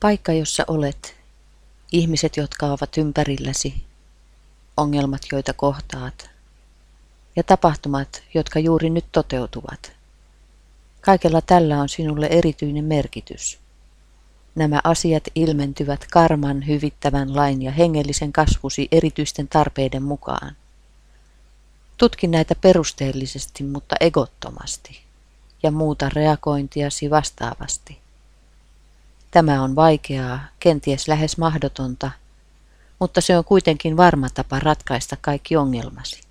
Paikka, jossa olet, ihmiset, jotka ovat ympärilläsi, ongelmat, joita kohtaat, ja tapahtumat, jotka juuri nyt toteutuvat. Kaikella tällä on sinulle erityinen merkitys. Nämä asiat ilmentyvät karman, hyvittävän lain ja hengellisen kasvusi erityisten tarpeiden mukaan. Tutki näitä perusteellisesti, mutta egottomasti, ja muuta reagointiasi vastaavasti. Tämä on vaikeaa, kenties lähes mahdotonta, mutta se on kuitenkin varma tapa ratkaista kaikki ongelmasi.